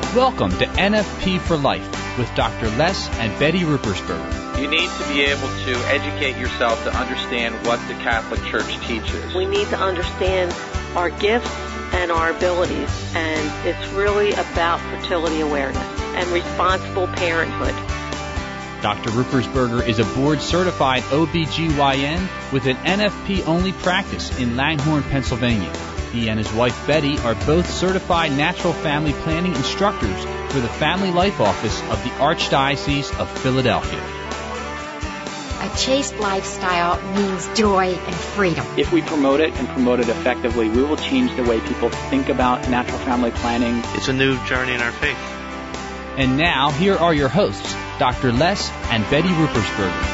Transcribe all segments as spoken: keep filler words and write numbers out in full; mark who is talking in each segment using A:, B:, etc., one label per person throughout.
A: Welcome to N F P for Life with Doctor Les and Betty Ruppersberger.
B: You need to be able to educate yourself to understand what the Catholic Church teaches.
C: We need to understand our gifts and our abilities, and it's really about fertility awareness and responsible parenthood.
A: Doctor Ruppersberger is a board-certified O B G Y N with an N F P-only practice in Langhorne, Pennsylvania. He and his wife Betty are both certified natural family planning instructors for the Family Life Office of the Archdiocese of Philadelphia.
D: A chaste lifestyle means joy and freedom.
E: If we promote it and promote it effectively, we will change the way people think about natural family planning.
F: It's a new journey in our faith.
A: And now, here are your hosts, Doctor Les and Betty Ruppersberger.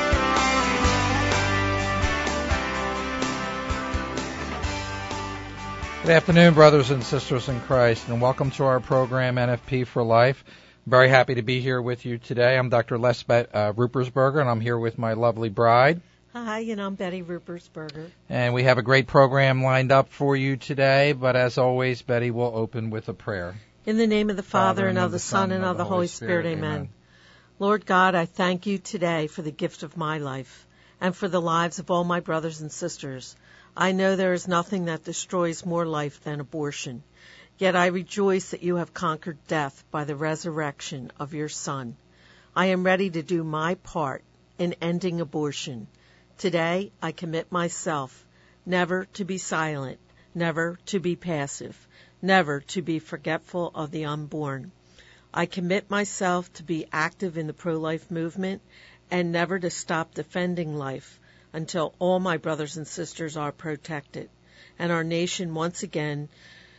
G: Good afternoon, brothers and sisters in Christ, and welcome to our program, N F P for Life. I'm very happy to be here with you today. I'm Doctor Les Bet- uh, Ruppersberger, and I'm here with my lovely bride.
C: Hi, and I'm Betty Ruppersberger.
G: And we have a great program lined up for you today, but as always, Betty will open with a prayer.
C: In the name of the Father, Father and of the Son, and of the Holy Spirit, Spirit amen. amen. Lord God, I thank you today for the gift of my life and for the lives of all my brothers and sisters. I know there is nothing that destroys more life than abortion. Yet I rejoice that you have conquered death by the resurrection of your Son. I am ready to do my part in ending abortion. Today I commit myself never to be silent, never to be passive, never to be forgetful of the unborn. I commit myself to be active in the pro-life movement and never to stop defending life until all my brothers and sisters are protected and our nation once again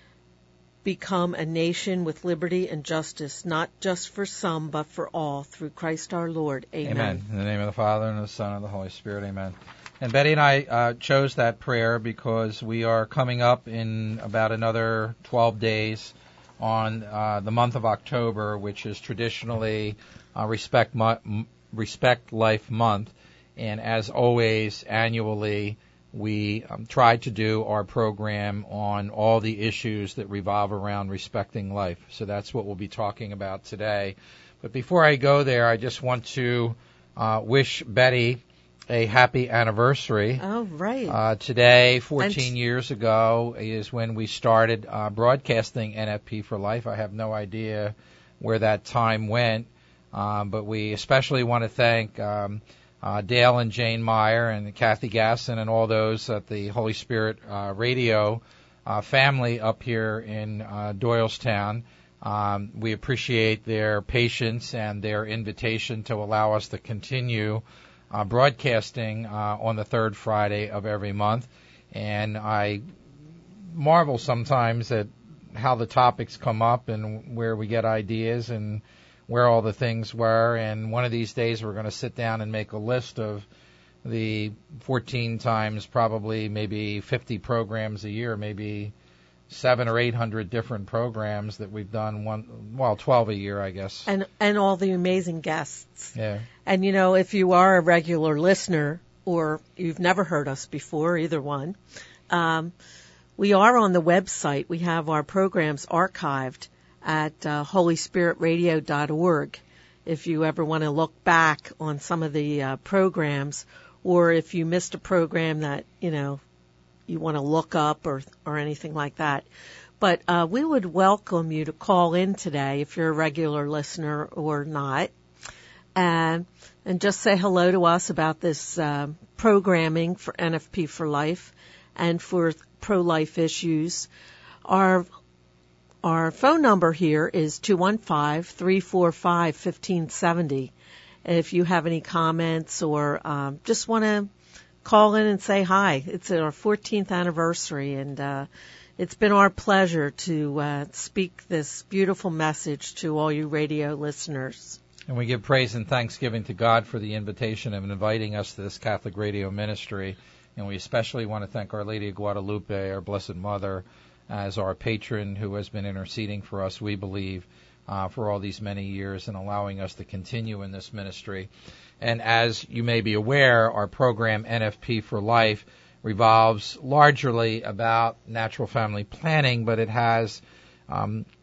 C: become a nation with liberty and justice, not just for some, but for all, through Christ our Lord. Amen.
G: Amen. In the name of the Father, and of the Son, and of the Holy Spirit. Amen. And Betty and I uh, chose that prayer because we are coming up in about another twelve days on uh, the month of October, which is traditionally uh, Respect, Mo- Respect Life Month. And as always, annually, we um, try to do our program on all the issues that revolve around respecting life. So that's what we'll be talking about today. But before I go there, I just want to uh, wish Betty a happy anniversary.
C: Oh, right.
G: Uh, today, fourteen and years ago, is when we started uh, broadcasting N F P for Life. I have no idea where that time went, um, but we especially want to thank Um, Uh, Dale and Jane Meyer and Kathy Gasson and all those at the Holy Spirit uh, radio uh, family up here in uh, Doylestown. Um, we appreciate their patience and their invitation to allow us to continue uh, broadcasting uh, on the third Friday of every month. And I marvel sometimes at how the topics come up and where we get ideas and where all the things were, and one of these days we're going to sit down and make a list of the fourteen times, probably maybe fifty programs a year, maybe seven or eight hundred different programs that we've done, one, well, twelve a year, I guess.
C: And and all the amazing guests.
G: Yeah.
C: And, you know, if you are a regular listener or you've never heard us before, either one, um, we are on the website. We have our programs archived at uh, holy spirit radio dot org if you ever want to look back on some of the uh, programs, or if you missed a program that, you know, you want to look up or or anything like that. But uh, we would welcome you to call in today if you're a regular listener or not, and, and just say hello to us about this uh, programming for N F P for Life and for pro-life issues. Our Our phone number here is two one five, three four five, one five seven zero. If you have any comments or um, just want to call in and say hi. It's our fourteenth anniversary, and uh, it's been our pleasure to uh, speak this beautiful message to all you radio listeners.
G: And we give praise and thanksgiving to God for the invitation of inviting us to this Catholic radio ministry. And we especially want to thank Our Lady of Guadalupe, our Blessed Mother, as our patron who has been interceding for us, we believe, uh, for all these many years and allowing us to continue in this ministry. And as you may be aware, our program N F P for Life revolves largely about natural family planning, but it has um,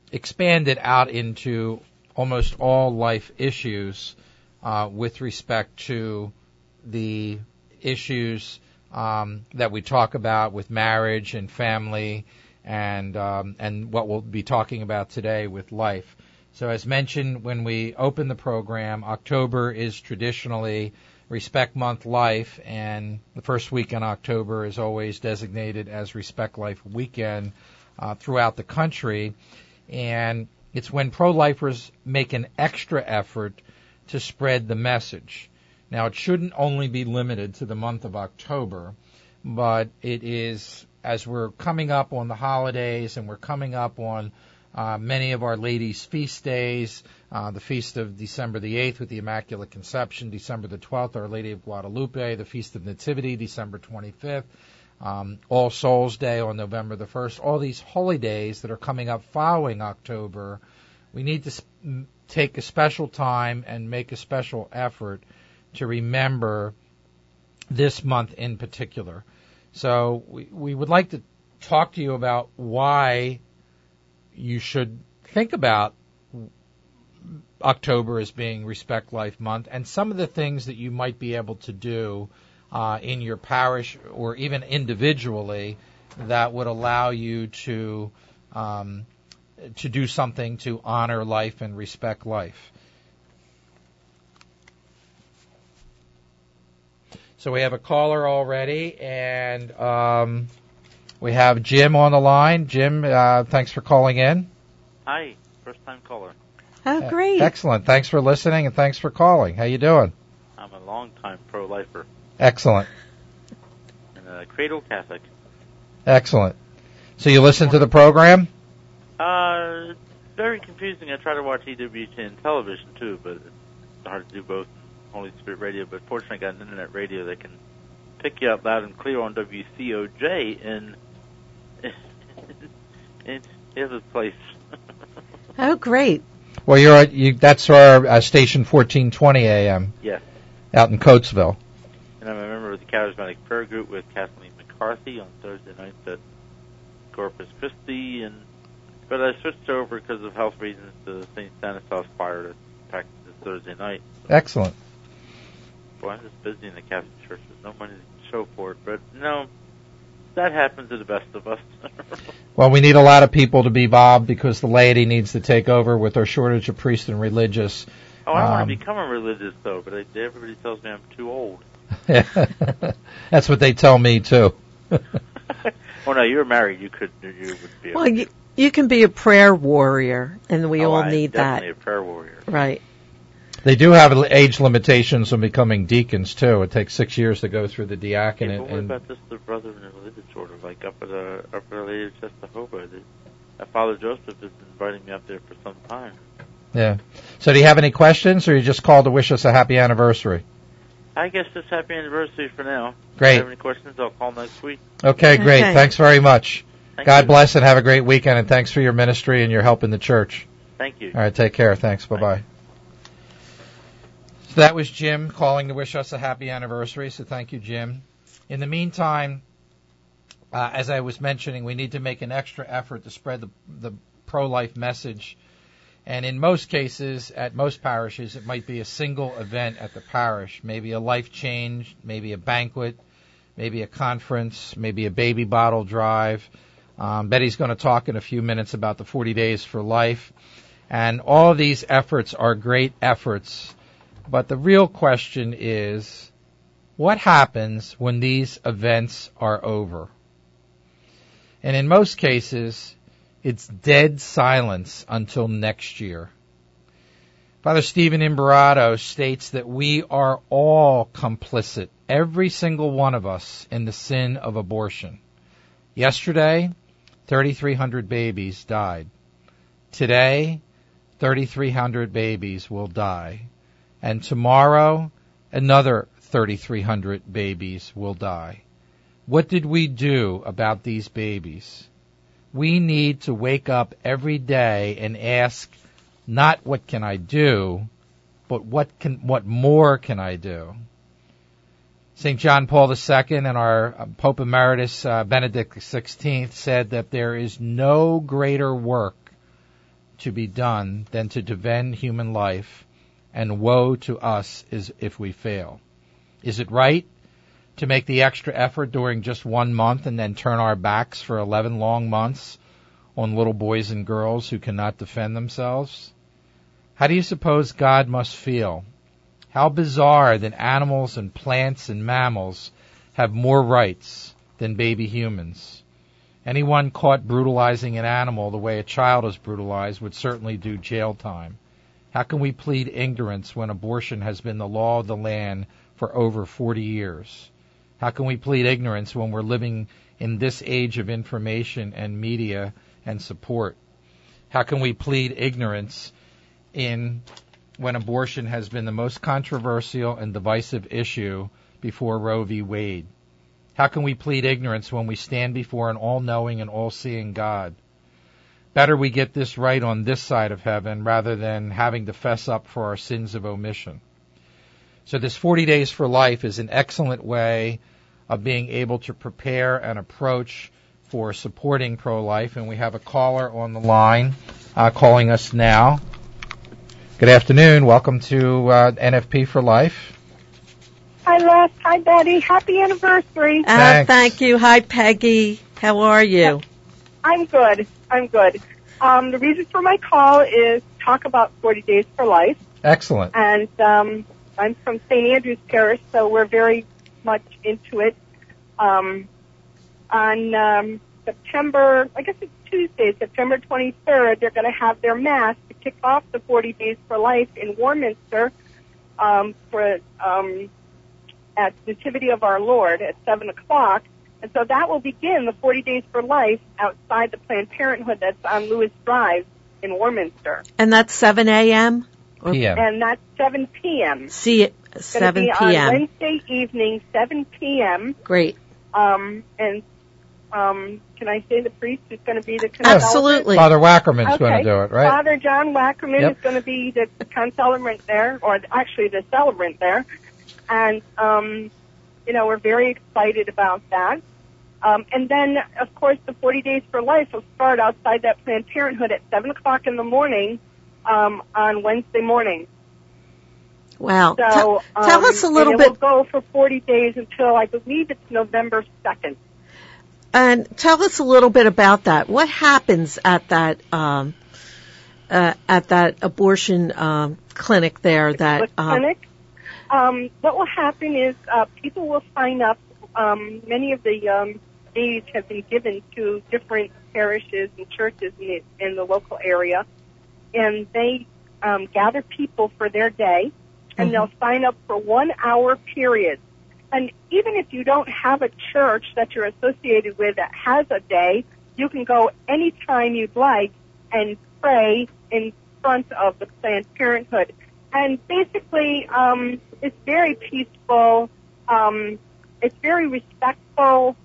G: expanded out into almost all life issues uh, with respect to the issues um, that we talk about with marriage and family and um, and what we'll be talking about today with life. So as mentioned when we opened the program, October is traditionally Respect Month Life, and the first week in October is always designated as Respect Life Weekend uh, throughout the country. And it's when pro-lifers make an extra effort to spread the message. Now, it shouldn't only be limited to the month of October, but it is, as we're coming up on the holidays and we're coming up on uh, many of Our Lady's feast days, uh, the Feast of December the eighth with the Immaculate Conception, December the twelfth, Our Lady of Guadalupe, the Feast of Nativity, December twenty-fifth, um, All Souls Day on November the first, all these holy days that are coming up following October, we need to sp- take a special time and make a special effort to remember this month in particular. So we, we would like to talk to you about why you should think about October as being Respect Life Month and some of the things that you might be able to do uh, in your parish or even individually that would allow you to um, to do something to honor life and respect life. So we have a caller already, and um, we have Jim on the line. Jim, uh, thanks for calling in.
F: Hi, first-time caller.
C: Oh, great.
G: Uh, excellent. Thanks for listening, and thanks for calling. How you doing?
F: I'm a long-time pro-lifer.
G: Excellent.
F: And a cradle Catholic.
G: Excellent. So you listen to the program?
F: Uh, it's very confusing. I try to watch E W T N television, too, but it's hard to do both. Holy Spirit Radio, but fortunately I got an internet radio that can pick you up loud and clear on W C O J in, in the other place.
C: Oh, great.
G: Well, you're at, you, that's our uh, station fourteen twenty A M.
F: Yes.
G: Out in Coatesville.
F: And I'm a member of the Charismatic Prayer Group with Kathleen McCarthy on Thursday nights at Corpus Christi, and but I switched over because of health reasons to Saint Stanislaus Choir to practice this Thursday night.
G: Excellent.
F: Well, I'm just busy in the Catholic Church. There's no money to show for it. But, no, that happens to the best of us.
G: Well, we need a lot of people to be involved because the laity needs to take over with our shortage of priests and religious.
F: Oh, I
G: um,
F: want to become a religious, though, but I, everybody tells me I'm too old.
G: That's what they tell me, too.
F: Oh, no, you're married. You could you would be
C: Well, you, you can be a prayer warrior, and we
F: oh,
C: all
F: I'm
C: need that.
F: definitely a prayer warrior.
C: Right.
G: They do have age limitations on becoming deacons, too. It takes six years to go through the diaconate.
F: Yeah, but what
G: and
F: about just the brother in a religious order, like up at uh, up at Our Lady of Czestochowa? Uh, Father Joseph has been inviting me up there for some time.
G: Yeah. So do you have any questions, or you just called to wish us a happy anniversary?
F: I guess just happy anniversary for now.
G: Great.
F: If you have any questions, I'll call next week.
G: Okay, great.
C: Okay.
G: Thanks very much.
F: Thank
G: God
F: you.
G: bless and have a great weekend, and thanks for your ministry and your help in the church.
F: Thank you.
G: All right, take care. Thanks. Bye-bye. So that was Jim calling to wish us a happy anniversary, so thank you, Jim. In the meantime, uh, as I was mentioning, we need to make an extra effort to spread the, the pro-life message. And in most cases, at most parishes, it might be a single event at the parish, maybe a life change, maybe a banquet, maybe a conference, maybe a baby bottle drive. Um, Betty's going to talk in a few minutes about the forty days for life. And all of these efforts are great efforts. But the real question is, what happens when these events are over? And in most cases, it's dead silence until next year. Father Stephen Imbarrato states that we are all complicit, every single one of us, in the sin of abortion. Yesterday, thirty-three hundred babies died. Today, thirty-three hundred babies will die. And tomorrow, another thirty-three hundred babies will die. What did we do about these babies? We need to wake up every day and ask, not what can I do, but what can, what more can I do? Saint John Paul the Second and our Pope Emeritus uh, Benedict the Sixteenth said that there is no greater work to be done than to defend human life, and woe to us is if we fail. Is it right to make the extra effort during just one month and then turn our backs for eleven long months on little boys and girls who cannot defend themselves? How do you suppose God must feel? How bizarre that animals and plants and mammals have more rights than baby humans. Anyone caught brutalizing an animal the way a child is brutalized would certainly do jail time. How can we plead ignorance when abortion has been the law of the land for over forty years? How can we plead ignorance when we're living in this age of information and media and support? How can we plead ignorance in when abortion has been the most controversial and divisive issue before Roe v. Wade? How can we plead ignorance when we stand before an all-knowing and all-seeing God? Better we get this right on this side of heaven rather than having to fess up for our sins of omission. So this forty days for life is an excellent way of being able to prepare and approach for supporting pro-life. And we have a caller on the line uh, calling us now. Good afternoon. Welcome to uh, N F P for Life.
H: Hi, Les. Hi, Betty. Happy anniversary.
C: Uh, thank you. Hi, Peggy. How are you?
H: I'm good. I'm good. Um, the reason for my call is talk about forty days for life.
G: Excellent.
H: And um, I'm from Saint Andrew's Parish, so we're very much into it. Um, on um, September, I guess it's Tuesday, September twenty-third, they're going to have their Mass to kick off the forty days for life in Warminster um, for um, at Nativity of Our Lord at seven o'clock. And so that will begin the forty days for life outside the Planned Parenthood that's on Lewis Drive in Warminster.
C: And that's seven a.m.?
G: P M.
H: And that's seven p.m.
C: See it, seven
H: p.m.
C: p.m.
H: on Wednesday evening, seven p.m.
C: Great.
H: Um, and um, can I say the priest is going to be the concelebrant?
C: Absolutely.
G: Father Wackerman's
H: Okay.
G: going to do it, right?
H: Father John Wackerman
G: Yep.
H: is going to be the concelebrant there, or actually the celebrant there. And, um, you know, we're very excited about that. Um, and then, of course, the forty days for life will start outside that Planned Parenthood at seven o'clock in the morning um, on Wednesday morning.
C: Wow.
H: So,
C: Tell,
H: um,
C: tell us a little
H: and
C: bit.
H: it will go for forty days until, I believe it's November second.
C: And tell us a little bit about that. What happens at that um, uh, at that abortion um, clinic there? That
H: The
C: um,
H: clinic. Um, what will happen is uh, people will sign up. Um, many of the um, days have been given to different parishes and churches in the, in the local area, and they um, gather people for their day, and
C: Mhm.
H: they'll sign up for one-hour periods. And even if you don't have a church that you're associated with that has a day, you can go anytime you'd like and pray in front of the Planned Parenthood. And basically, um, it's very peaceful. Um, it's very respectful.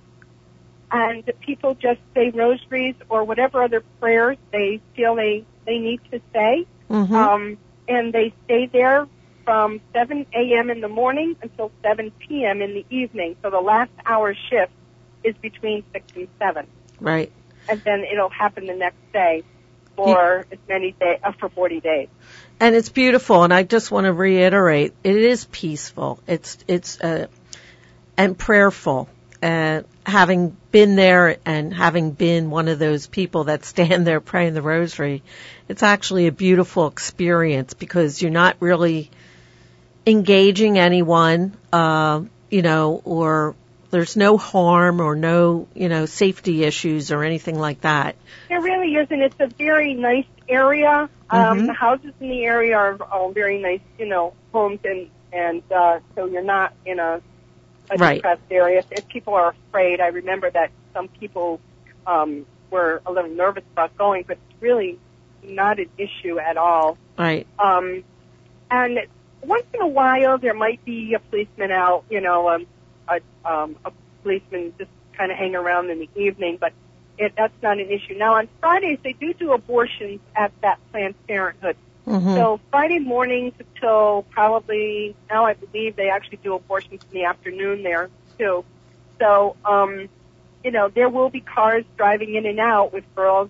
H: And the people just say rosaries or whatever other prayers they feel they, they need to say.
C: Mhm.
H: Um, and they stay there from seven a.m. in the morning until seven p.m. in the evening. So the last hour shift is between six and seven.
C: Right.
H: And then it'll happen the next day for as many days, uh, for forty days.
C: And it's beautiful, and I just want to reiterate, it is peaceful. It's it's uh, and prayerful. Uh, having been there and having been one of those people that stand there praying the rosary, it's actually a beautiful experience because you're not really engaging anyone, uh, you know, or there's no harm or no, you know, safety issues or anything like that.
H: There really isn't. It's a very nice area. Um,
C: Mhm.
H: The houses in the area are all very nice, you know, homes, and and uh, so you're not in a, a
C: Right.
H: depressed area. If people are afraid, I remember that some people um, were a little nervous about going, but it's really not an issue at all.
C: Right.
H: Um, and once in a while, there might be a policeman out, you know, um, a, um, a policeman just kind of hang around in the evening, but it, that's not an issue. Now, on Fridays, they do do abortions at that Planned Parenthood.
C: Mhm.
H: So Friday mornings until probably, now I believe they actually do abortions in the afternoon there, too. So, um, you know, there will be cars driving in and out with girls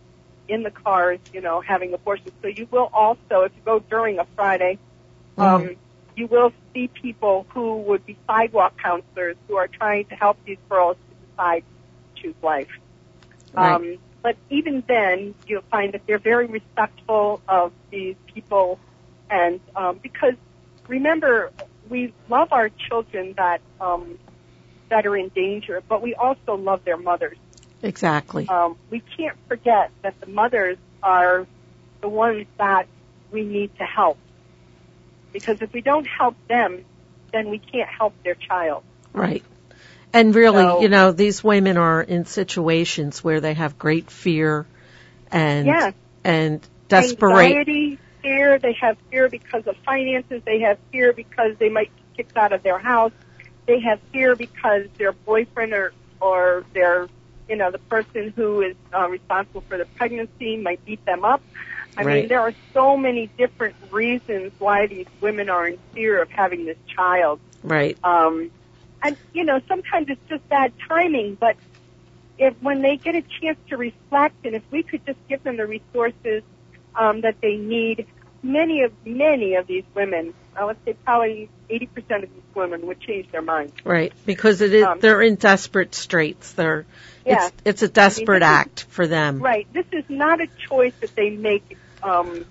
H: in the cars, you know, having abortions. So you will also, if you go during a Friday, um, mm-hmm. you will see people who would be sidewalk counselors who are trying to help these girls to decide to choose life.
C: Right.
H: Um, but even then, you'll find that they're very respectful of these people, and um, because remember, we love our children that um, that are in danger, but we also love their mothers.
C: Exactly.
H: Um, we can't forget that the mothers are the ones that we need to help, because if we don't help them, then we can't help their child.
C: Right. And really,
H: so,
C: you know, these women are in situations where they have great fear and
H: yes.
C: and desperation.
H: Anxiety, fear. They have fear because of finances. They have fear because they might be kicked out of their house. They have fear because their boyfriend or or their, you know, the person who is uh, responsible for the pregnancy might beat them up. I
C: right.
H: mean, there are so many different reasons why these women are in fear of having this child.
C: Right.
H: Um, and, you know, sometimes it's just bad timing, but if when they get a chance to reflect, and if we could just give them the resources um, that they need, many of many of these women, I would say probably eighty percent of these women would change their minds.
C: Right, because it is,
H: um,
C: they're in desperate straits. They're
H: yes.
C: it's, it's a desperate
H: I mean,
C: act
H: is,
C: for them.
H: Right. This is not a choice that they make um,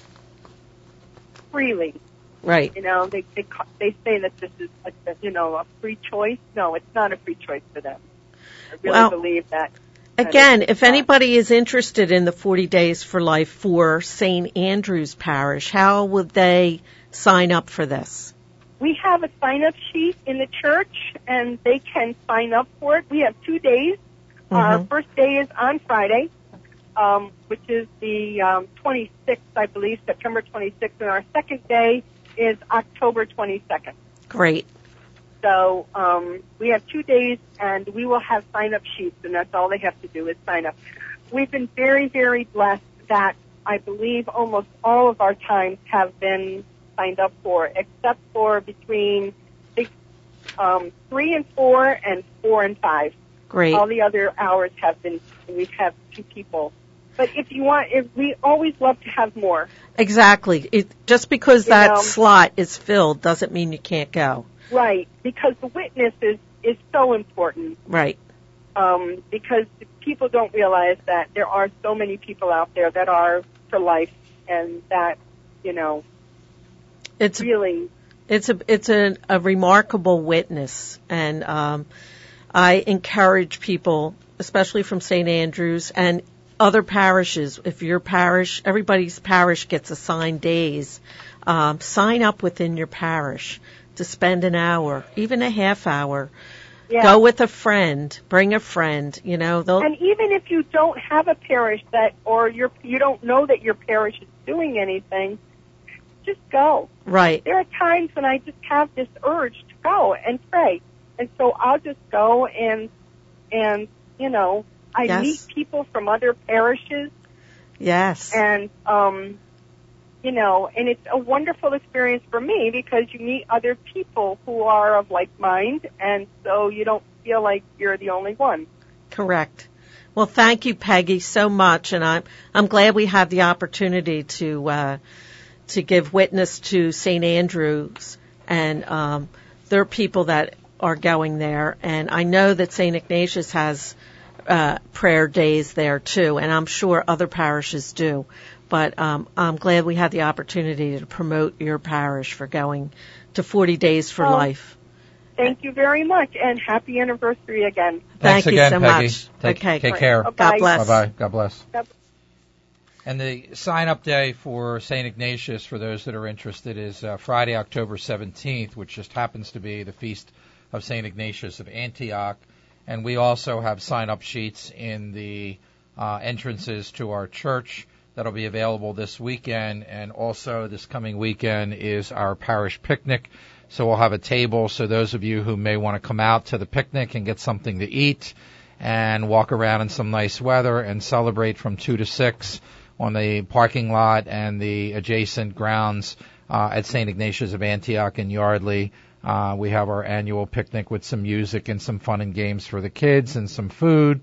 H: freely.
C: Right.
H: You know, they, they they say that this is a, you know a free choice. No, it's not a free choice for them. I really
C: well,
H: believe that. that
C: again, if
H: not.
C: anybody is interested in the forty Days for Life for Saint Andrew's Parish, how would they sign up for this?
H: We have a sign-up sheet in the church, and they can sign up for it. We have two days.
C: Mm-hmm.
H: Our first day is on Friday, um, which is the um, twenty-sixth, I believe, September twenty-sixth, and our second day is October twenty-second.
C: Great.
H: So um, we have two days, and we will have sign-up sheets, and that's all they have to do is sign up. We've been very, very blessed that I believe almost all of our times have been signed up for, except for between six, um, three and four and four and five.
C: Great.
H: All the other hours have been, we've had two people. But if you want, if we always love to have more.
C: Exactly. It, just because
H: you
C: that
H: know,
C: slot is filled doesn't mean you can't go.
H: Right, because the witness is, is so important.
C: Right.
H: Um, because people don't realize that there are so many people out there that are for life, and that, you know,
C: it's
H: really,
C: it's a it's a, a remarkable witness, and um, I encourage people, especially from Saint Andrew's and other parishes. If your parish, everybody's parish gets assigned days, um, sign up within your parish to spend an hour, even a half hour.
H: yeah.
C: Go with a friend, bring a friend. You know, they'll.
H: And even if you don't have a parish that, or you're, you don't know that your parish is doing anything, just go.
C: Right.
H: There are times when I just have this urge to go and pray, and so I'll just go and and you know I
C: Yes.
H: meet people from other parishes,
C: Yes.
H: and um, you know, and it's a wonderful experience for me because you meet other people who are of like mind, and so you don't feel like you're the only one.
C: Correct. Well, thank you, Peggy, so much, and I'm I'm glad we had the opportunity to uh, to give witness to Saint Andrew's, and um, there are people that are going there, and I know that Saint Ignatius has uh, prayer days there too, and I'm sure other parishes do. But um, I'm glad we had the opportunity to promote your parish for going to forty Days for
H: Well,
C: Life.
H: Thank you very much, and happy anniversary again.
G: Thanks
C: Thank you
G: again,
C: so
G: Peggy.
C: much.
G: Take,
C: Okay.
G: take care.
H: Bye-bye.
C: God bless.
G: Bye-bye. God bless.
H: God-
G: And the sign-up day for Saint Ignatius, for those that are interested, is uh, Friday, October seventeenth, which just happens to be the feast of Saint Ignatius of Antioch. And we also have sign-up sheets in the uh, entrances to our church that'll be available this weekend. And also this coming weekend is our parish picnic. So we'll have a table, so those of you who may want to come out to the picnic and get something to eat and walk around in some nice weather and celebrate from two to six on the parking lot and the adjacent grounds uh, at Saint Ignatius of Antioch in Yardley. Uh, we have our annual picnic with some music and some fun and games for the kids and some food.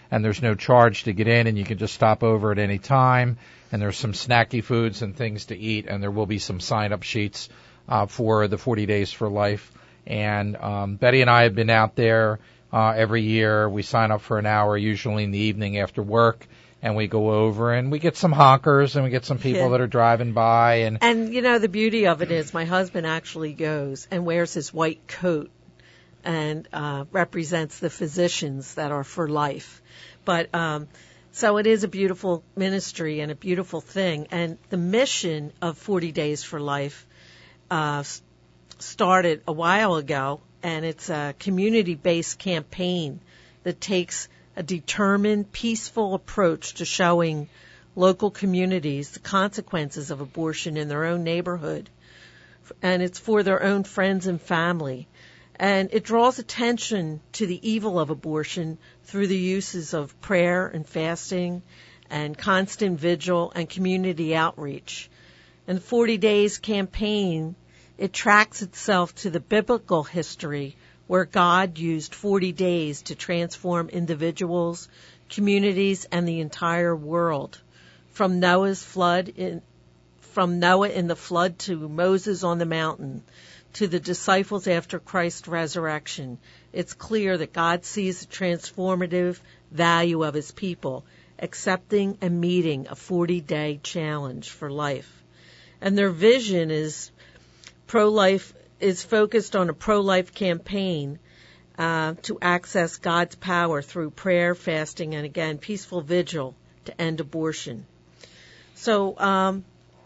G: and there's no charge to get in, and you can just stop over at any time. And there's some snacky foods and things to eat, and there will be some sign-up sheets uh, for the forty Days for Life. And um, Betty and I have been out there uh, every year. We sign up for an hour, usually in the evening after work, and we go over and we get some honkers and we get some people
C: yeah.
G: that are driving by. And
C: and you know, the beauty of it is my husband actually goes and wears his white coat and uh, represents the physicians that are for life. But um, so it is a beautiful ministry and a beautiful thing. And the mission of forty Days for Life uh, started a while ago, and it's a community-based campaign that takes a determined, peaceful approach to showing local communities the consequences of abortion in their own neighborhood. And it's for their own friends and family. And it draws attention to the evil of abortion through the uses of prayer and fasting and constant vigil and community outreach. And the forty Days campaign, it tracks itself to the biblical history where God used forty days to transform individuals, communities, and the entire world. From Noah's flood, in, from Noah in the flood to Moses on the mountain, to the disciples after Christ's resurrection, it's clear that God sees the transformative value of his people, accepting and meeting a forty-day challenge for life. And their vision is pro-life is focused on a pro-life campaign uh, to access God's power through prayer, fasting, and again, peaceful vigil to end abortion. So um,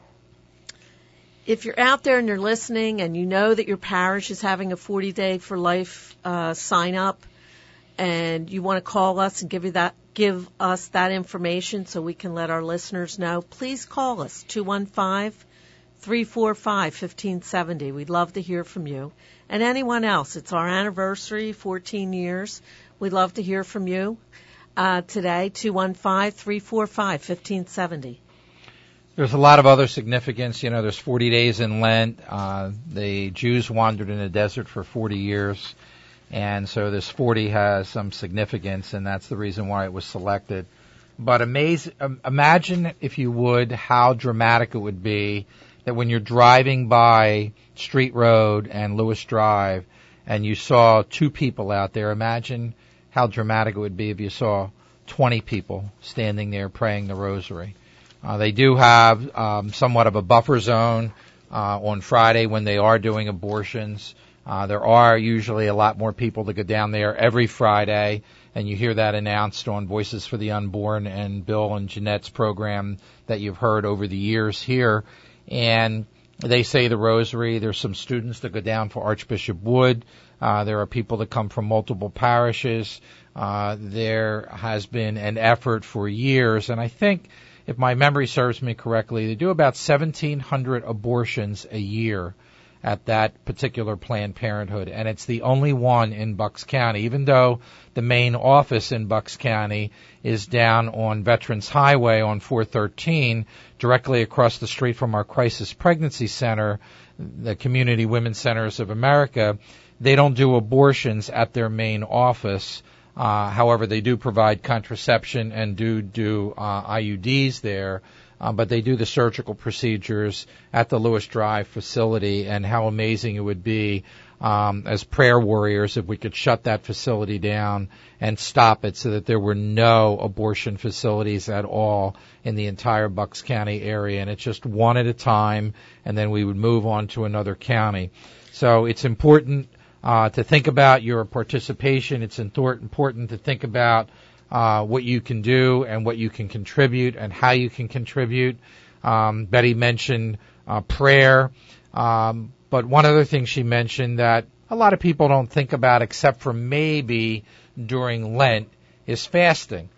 C: if you're out there and you're listening and you know that your parish is having a forty Day for Life uh, sign up, and you want to call us and give you that, give us that information so we can let our listeners know, please call us, two one five, three four five, one five seven zero. We'd love to hear from you. And anyone else, it's our anniversary, fourteen years. We'd love to hear from you uh, today, two one five, three four five, one five seven zero.
G: There's a lot of other significance. You know, there's forty days in Lent. Uh, the Jews wandered in the desert for forty years. And so this forty has some significance, and that's the reason why it was selected. But amaze, um, imagine, if you would, how dramatic it would be that when you're driving by Street Road and Lewis Drive and you saw two people out there. Imagine how dramatic it would be if you saw twenty people standing there praying the rosary. Uh, they do have um, somewhat of a buffer zone uh, on Friday when they are doing abortions. Uh, there are usually a lot more people that go down there every Friday, and you hear that announced on Voices for the Unborn and Bill and Jeanette's program that you've heard over the years here. And they say the rosary. There's some students that go down for Archbishop Wood. Uh, there are people that come from multiple parishes. Uh, there has been an effort for years, and I think, if my memory serves me correctly, they do about seventeen hundred abortions a year at that particular Planned Parenthood, and it's the only one in Bucks County, even though the main office in Bucks County is down on Veterans Highway on four thirteen, directly across the street from our Crisis Pregnancy Center, the Community Women's Centers of America. They don't do abortions at their main office. Uh, however, they do provide contraception and do do uh, I U Ds there. Uh, but they do the surgical procedures at the Lewis Drive facility, and how amazing it would be um, as prayer warriors if we could shut that facility down and stop it so that there were no abortion facilities at all in the entire Bucks County area. And it's just one at a time, and then we would move on to another county. So it's important uh, to think about your participation. It's important to think about Uh, what you can do and what you can contribute and how you can contribute. Um, Betty mentioned uh, prayer, um, but one other thing she mentioned that a lot of people don't think about except for maybe during Lent is fasting.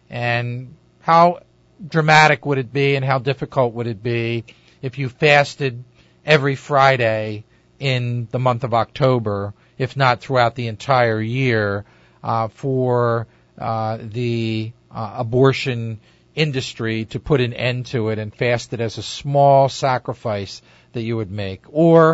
G: And how dramatic would it be and how difficult would it be if you fasted every Friday in the month of October, if not throughout the entire year, uh, for Uh, the uh, abortion industry to put an end to it and fast it as a small sacrifice that you would make. Or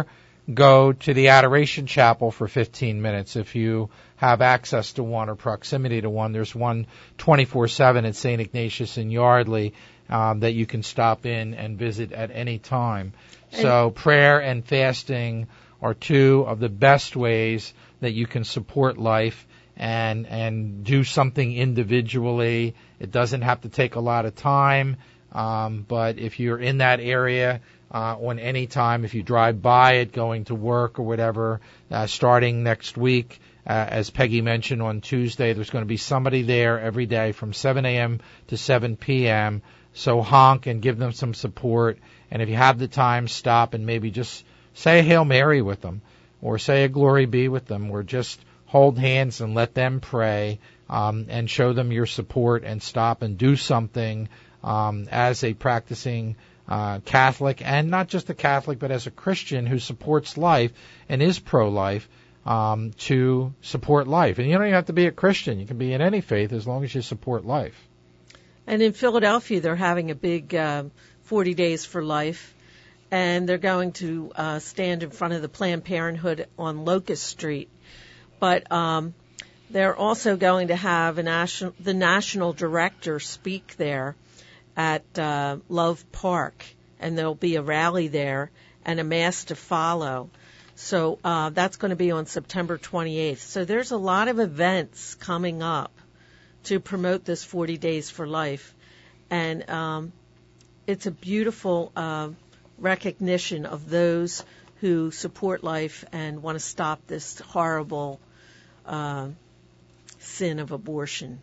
G: go to the Adoration Chapel for fifteen minutes. If you have access to one or proximity to one, there's one twenty-four seven at Saint Ignatius in Yardley um, that you can stop in and visit at any time. So prayer and fasting are two of the best ways that you can support life and and do something individually. It doesn't have to take a lot of time, um, but if you're in that area uh, on any time, if you drive by it, going to work or whatever, uh, starting next week, uh, as Peggy mentioned on Tuesday, there's going to be somebody there every day from seven a.m. to seven p.m., so honk and give them some support. And if you have the time, stop and maybe just say a Hail Mary with them, or say a Glory Be with them, or just hold hands and let them pray, um, and show them your support, and stop and do something um, as a practicing uh, Catholic, and not just a Catholic, but as a Christian who supports life and is pro-life, um, to support life. And you don't even have to be a Christian. You can be in any faith as long as you support life.
C: And in Philadelphia, they're having a big uh, forty Days for Life, and they're going to uh, stand in front of the Planned Parenthood on Locust Street. But um, they're also going to have a national, the national director speak there at uh, Love Park, and there'll be a rally there and a mass to follow. So uh, that's going to be on September twenty-eighth. So there's a lot of events coming up to promote this forty Days for Life. And um, it's a beautiful uh, recognition of those who support life and want to stop this horrible uh, sin of abortion.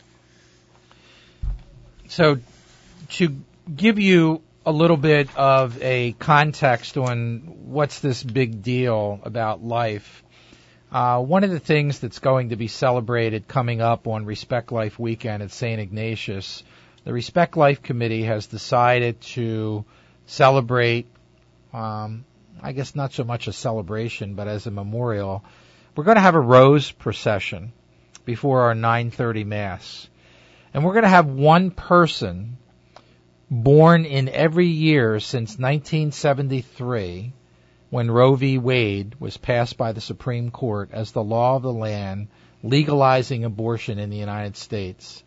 G: So to give you a little bit of a context on what's this big deal about life, Uh, one of the things that's going to be celebrated coming up on Respect Life Weekend at Saint Ignatius, the Respect Life Committee has decided to celebrate, um, I guess not so much a celebration, but as a memorial. We're going to have a rose procession before our nine thirty Mass. And we're going to have one person born in every year since nineteen seventy-three, when Roe v. Wade was passed by the Supreme Court as the law of the land, legalizing abortion in the United States,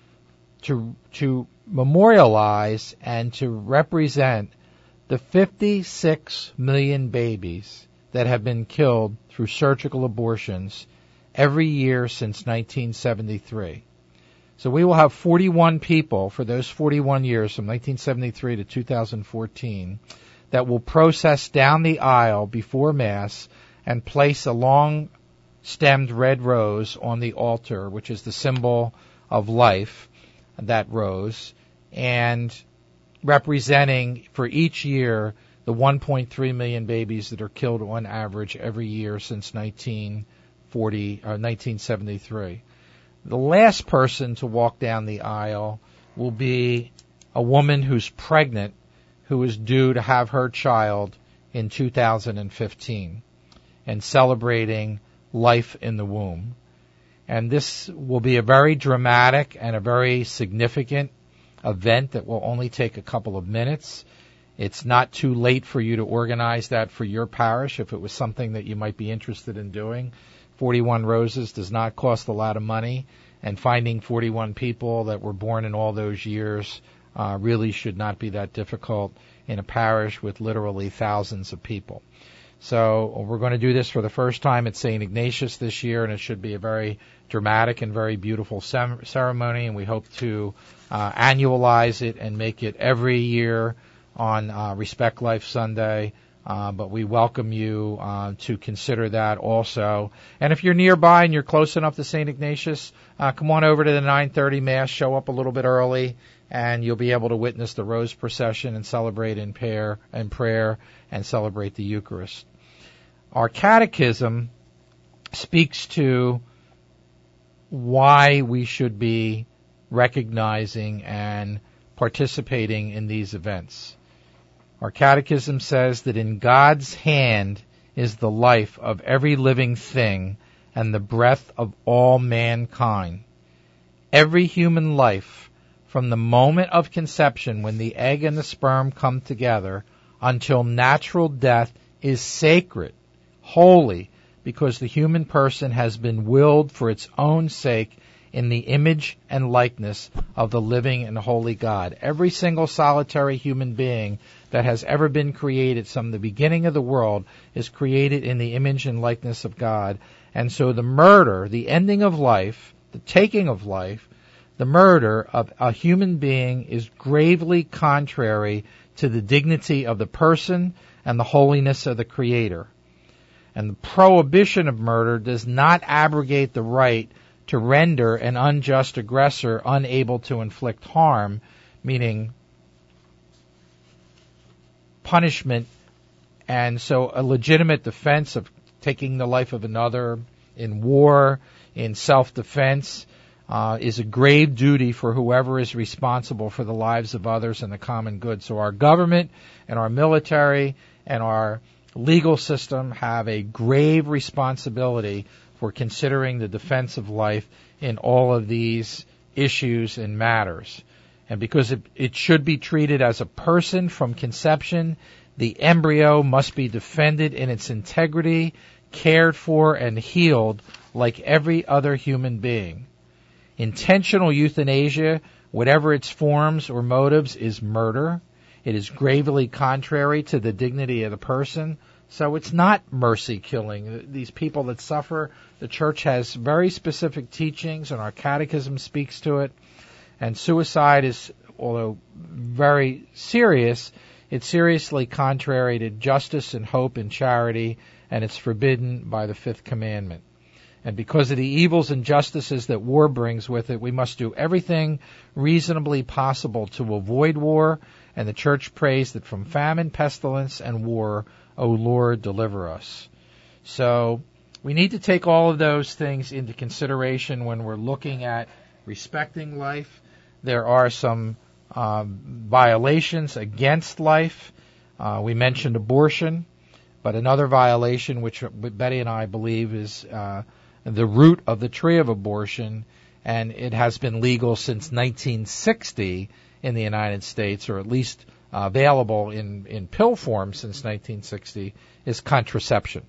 G: to to memorialize and to represent the fifty-six million babies that have been killed through surgical abortions every year since nineteen seventy-three. So we will have forty-one people for those forty-one years from nineteen seventy-three to two thousand fourteen that will process down the aisle before Mass and place a long-stemmed red rose on the altar, which is the symbol of life, that rose, and representing for each year the one point three million babies that are killed on average every year since nineteen forty or nineteen seventy-three. The last person to walk down the aisle will be a woman who's pregnant, who is due to have her child in two thousand fifteen, and celebrating life in the womb. And this will be a very dramatic and a very significant event that will only take a couple of minutes. It's not too late for you to organize that for your parish if it was something that you might be interested in doing. forty-one Roses does not cost a lot of money, and finding forty-one people that were born in all those years uh, really should not be that difficult in a parish with literally thousands of people. So we're going to do this for the first time at Saint Ignatius this year, and it should be a very dramatic and very beautiful sem- ceremony, and we hope to uh, annualize it and make it every year on uh, Respect Life Sunday. Uh, but we welcome you uh, to consider that also. And if you're nearby and you're close enough to Saint Ignatius, uh, come on over to the nine thirty Mass, show up a little bit early, and you'll be able to witness the Rose Procession and celebrate in prayer, and prayer and celebrate the Eucharist. Our catechism speaks to why we should be recognizing and participating in these events. Our catechism says that in God's hand is the life of every living thing and the breath of all mankind. Every human life, from the moment of conception when the egg and the sperm come together until natural death is sacred, holy, because the human person has been willed for its own sake in the image and likeness of the living and holy God. Every single solitary human being that has ever been created from the beginning of the world is created in the image and likeness of God. And so the murder, the ending of life, the taking of life, the murder of a human being is gravely contrary to the dignity of the person and the holiness of the Creator. And the prohibition of murder does not abrogate the right to render an unjust aggressor unable to inflict harm, meaning punishment, and so a legitimate defense of taking the life of another in war, in self-defense, uh, is a grave duty for whoever is responsible for the lives of others and the common good. So our government and our military and our legal system have a grave responsibility for considering the defense of life in all of these issues and matters. And because it, it should be treated as a person from conception, the embryo must be defended in its integrity, cared for, and healed like every other human being. Intentional euthanasia, whatever its forms or motives, is murder. It is gravely contrary to the dignity of the person. So it's not mercy killing. These people that suffer, the church has very specific teachings, and our catechism speaks to it. And suicide is, although very serious, it's seriously contrary to justice and hope and charity, and it's forbidden by the fifth commandment. And because of the evils and injustices that war brings with it, we must do everything reasonably possible to avoid war, and the church prays that from famine, pestilence, and war, O Lord, deliver us. So we need to take all of those things into consideration when we're looking at respecting life. There are some um, violations against life. Uh, we mentioned abortion, but another violation, which Betty and I believe is uh, the root of the tree of abortion, and it has been legal since nineteen sixty in the United States, or at least uh, available in, in pill form since nineteen sixty, is contraception.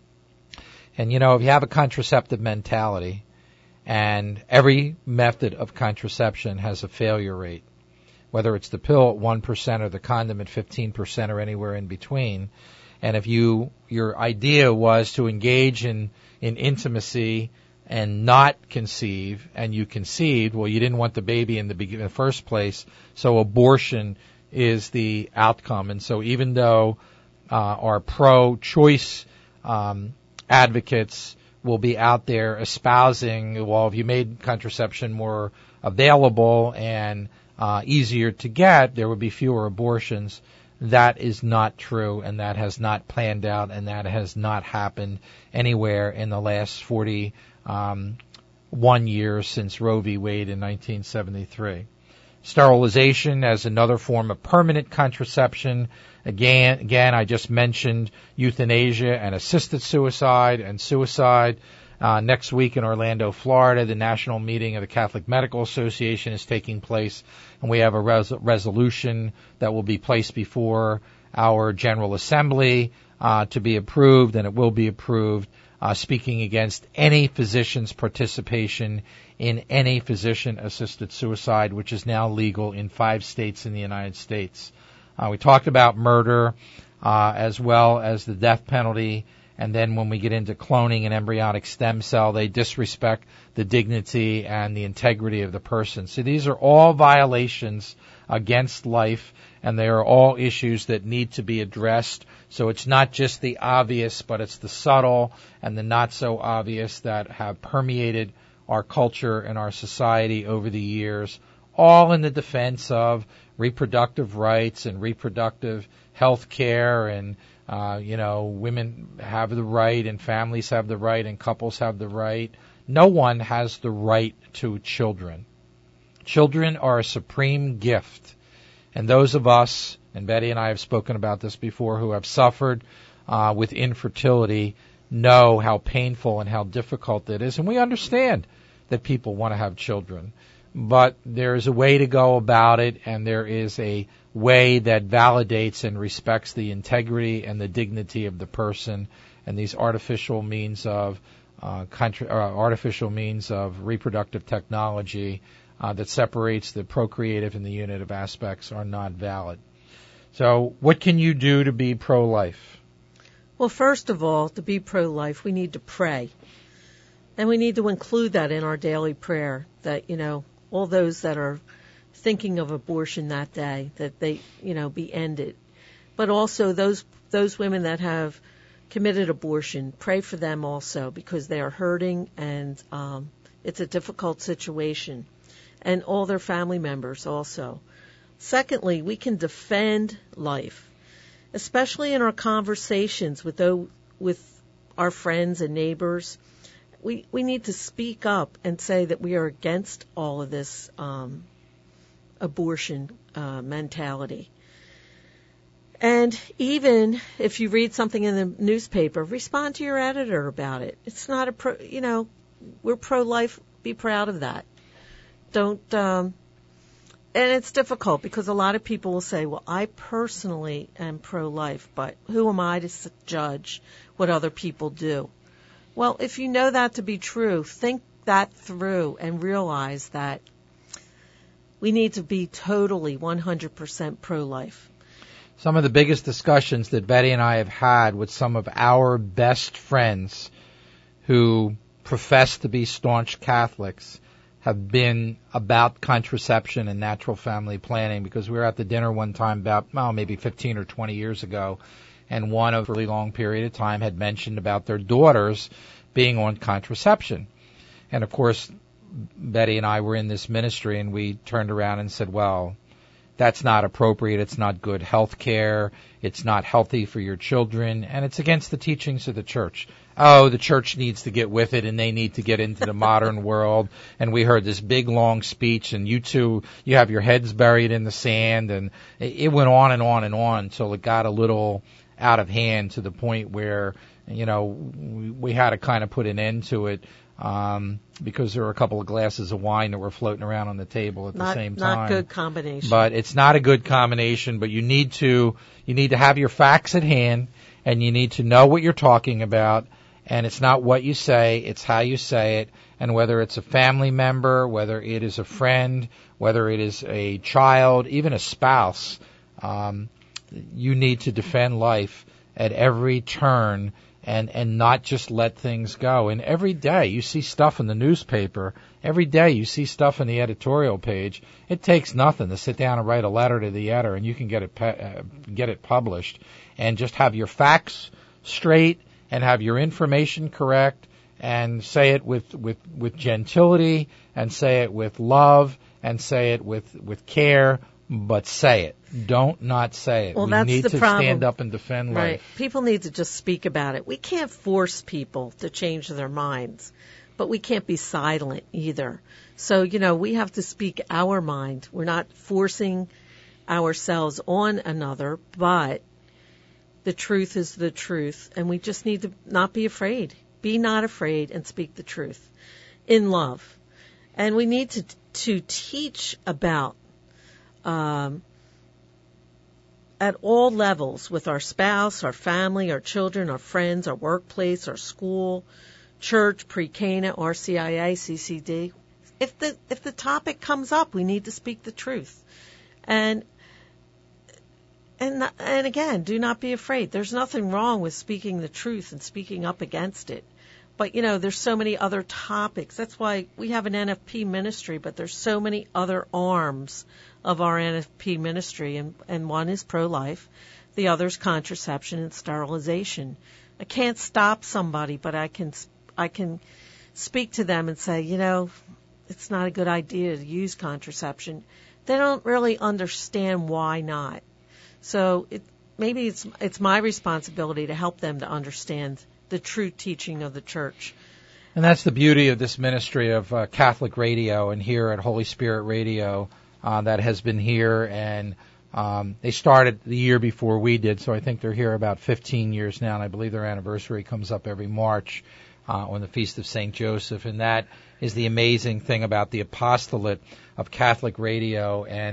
G: And, you know, if you have a contraceptive mentality, and every method of contraception has a failure rate, whether it's the pill at one percent or the condom at fifteen percent or anywhere in between, and if you your idea was to engage in, in intimacy and not conceive, and you conceived, well, you didn't want the baby in the, be- in the first place, so abortion is the outcome. And so even though uh, our pro-choice um, advocates will be out there espousing, well, if you made contraception more available and uh, easier to get, there would be fewer abortions. That is not true, and that has not planned out, and that has not happened anywhere in the last forty-one years since Roe v. Wade in nineteen seventy-three. Sterilization as another form of permanent contraception. Again, again, I just mentioned euthanasia and assisted suicide and suicide. Uh, next week in Orlando, Florida, the national meeting of the Catholic Medical Association is taking place, and we have a res- resolution that will be placed before our General Assembly uh, to be approved, and it will be approved, uh, speaking against any physician's participation in any physician-assisted suicide, which is now legal in five states in the United States. Uh, we talked about murder uh, as well as the death penalty. And then when we get into cloning and embryonic stem cell, they disrespect the dignity and the integrity of the person. So these are all violations against life, and they are all issues that need to be addressed. So it's not just the obvious, but it's the subtle and the not so obvious that have permeated our culture and our society over the years, all in the defense of reproductive rights and reproductive health care, and Uh, you know, women have the right, and families have the right, and couples have the right. No one has the right to children. Children are a supreme gift. And those of us, and Betty and I have spoken about this before, who have suffered uh, with infertility, know how painful and how difficult it is. And we understand that people want to have children. But there is a way to go about it, and there is a way that validates and respects the integrity and the dignity of the person, and these artificial means of uh, country, uh, artificial means of reproductive technology uh, that separates the procreative and the unitive aspects are not valid. So what can you do to be pro-life?
C: Well, first of all, to be pro-life, we need to pray. And we need to include that in our daily prayer, that, you know, all those that are thinking of abortion that day, that they, you know, be ended. But also those those women that have committed abortion, pray for them also, because they are hurting and um, it's a difficult situation. And all their family members also. Secondly, we can defend life, especially in our conversations with those, with our friends and neighbors. We we need to speak up and say that we are against all of this um, abortion uh, mentality. And even if you read something in the newspaper, respond to your editor about it. It's not a pro, you know, we're pro-life. Be proud of that. Don't. Um, And it's difficult because a lot of people will say, well, I personally am pro-life, but who am I to judge what other people do? Well, if you know that to be true, think that through and realize that we need to be totally one hundred percent pro-life.
G: Some of the biggest discussions that Betty and I have had with some of our best friends who profess to be staunch Catholics have been about contraception and natural family planning, because we were at the dinner one time about, well, maybe fifteen or twenty years ago, and one of a really long period of time had mentioned about their daughters being on contraception. And, of course, Betty and I were in this ministry, and we turned around and said, well, that's not appropriate. It's not good health care. It's not healthy for your children, and it's against the teachings of the church. Oh, the church needs to get with it, and they need to get into the modern world. And we heard this big, long speech, and you two, you have your heads buried in the sand, and it went on and on and on until it got a little out of hand to the point where, you know, we had to kind of put an end to it um, because there were a couple of glasses of wine that were floating around on the table at
C: not,
G: the same time.
C: Not good combination.
G: But it's not a good combination, but you need to, you need to have your facts at hand, and you need to know what you're talking about. And it's not what you say, it's how you say it. And whether it's a family member, whether it is a friend, whether it is a child, even a spouse, um, you need to defend life at every turn and, and not just let things go. And every day you see stuff in the newspaper. Every day you see stuff in the editorial page. It takes nothing to sit down and write a letter to the editor, and you can get it, uh, get it published. And just have your facts straight, and have your information correct, and say it with, with, with gentility, and say it with love, and say it with, with care, but say it. Don't not say it.
C: Well,
G: we
C: that's
G: need
C: the
G: to
C: problem.
G: stand up and defend
C: right.
G: life.
C: People need to just speak about it. We can't force people to change their minds, but we can't be silent either. So, you know, we have to speak our mind. We're not forcing ourselves on another, but the truth is the truth, and we just need to not be afraid. Be not afraid and speak the truth in love. And we need to to teach about um, at all levels with our spouse, our family, our children, our friends, our workplace, our school, church, pre-Cana, R C I A, C C D. If the if the topic comes up, we need to speak the truth. And And, and again, do not be afraid. There's nothing wrong with speaking the truth and speaking up against it. But, you know, there's so many other topics. That's why we have an N F P ministry, but there's so many other arms of our N F P ministry, and, and one is pro-life, the other is contraception and sterilization. I can't stop somebody, but I can I can speak to them and say, you know, it's not a good idea to use contraception. They don't really understand why not. So it, maybe it's it's my responsibility to help them to understand the true teaching of the church.
G: And that's the beauty of this ministry of uh, Catholic Radio, and here at Holy Spirit Radio uh, that has been here. And um, they started the year before we did, so I think they're here about fifteen years now, and I believe their anniversary comes up every March uh, on the Feast of Saint Joseph. And that is the amazing thing about the apostolate of Catholic Radio and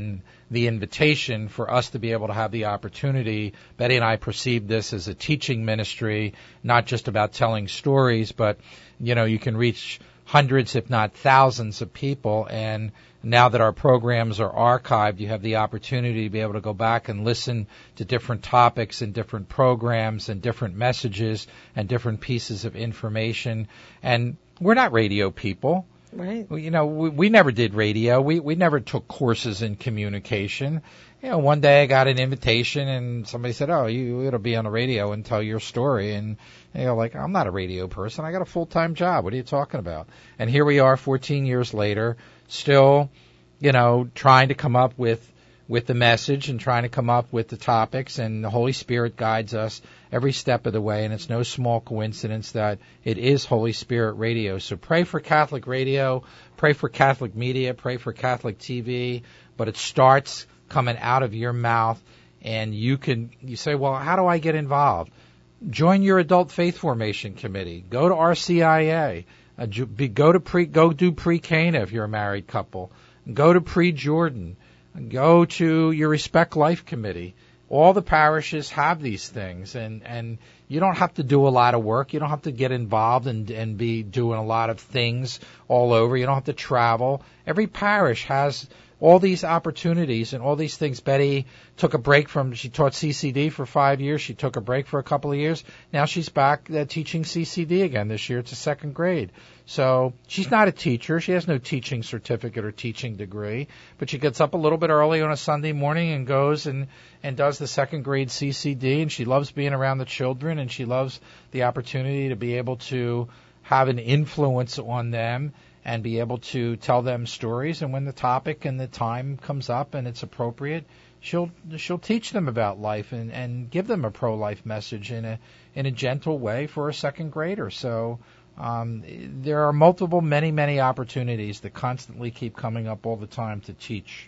G: the invitation for us to be able to have the opportunity. Betty and I perceive this as a teaching ministry, not just about telling stories, but, you know, you can reach hundreds, if not thousands of people. And now that our programs are archived, you have the opportunity to be able to go back and listen to different topics and different programs and different messages and different pieces of information. And we're not radio people.
C: Right.
G: You know, we, we never did radio. We we never took courses in communication. You know, one day I got an invitation and somebody said, "Oh, you ought to be on the radio and tell your story." And you know, like, I'm not a radio person. I got a full-time job. What are you talking about? And here we are, fourteen years later, still, you know, trying to come up with with the message and trying to come up with the topics, and the Holy Spirit guides us every step of the way, and it's no small coincidence that it is Holy Spirit Radio. So pray for Catholic radio, pray for Catholic media, pray for Catholic T V, but it starts coming out of your mouth, and you can, you say, well, how do I get involved? Join your adult faith formation committee. Go to R C I A. Uh, be, go to pre, go do pre-Cana if you're a married couple. Go to pre-Jordan. Go to your Respect Life committee. All the parishes have these things, and, and you don't have to do a lot of work. You don't have to get involved and, and be doing a lot of things all over. You don't have to travel. Every parish has all these opportunities and all these things. Betty took a break from, she taught C C D for five years. She took a break for a couple of years. Now she's back uh, teaching C C D again this year. It's a second grade. So she's not a teacher. She has no teaching certificate or teaching degree, but she gets up a little bit early on a Sunday morning and goes and, and does the second grade C C D, and she loves being around the children, and she loves the opportunity to be able to have an influence on them and be able to tell them stories. And when the topic and the time comes up and it's appropriate, she'll she'll teach them about life and, and give them a pro-life message in a in a gentle way for a second grader. So um, there are multiple, many, many opportunities that constantly keep coming up all the time to teach.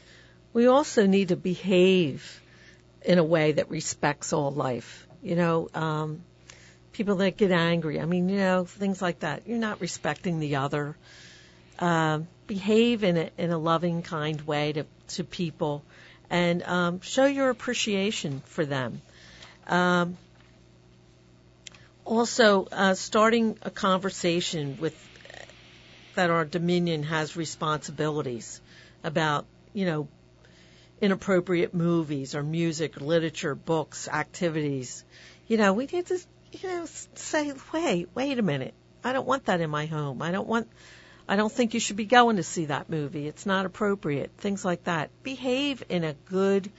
C: We also need to behave in a way that respects all life. You know, um, people that get angry, I mean, you know, things like that. You're not respecting the other. Uh, behave in a, in a loving, kind way to, to people, and um, show your appreciation for them. Um, also, uh, starting a conversation with that our Dominion has responsibilities about, you know, inappropriate movies or music, or literature, books, activities. You know, we need to, you know, say, wait, wait a minute. I don't want that in my home. I don't want, I don't think you should be going to see that movie. It's not appropriate. Things like that. Behave in a good,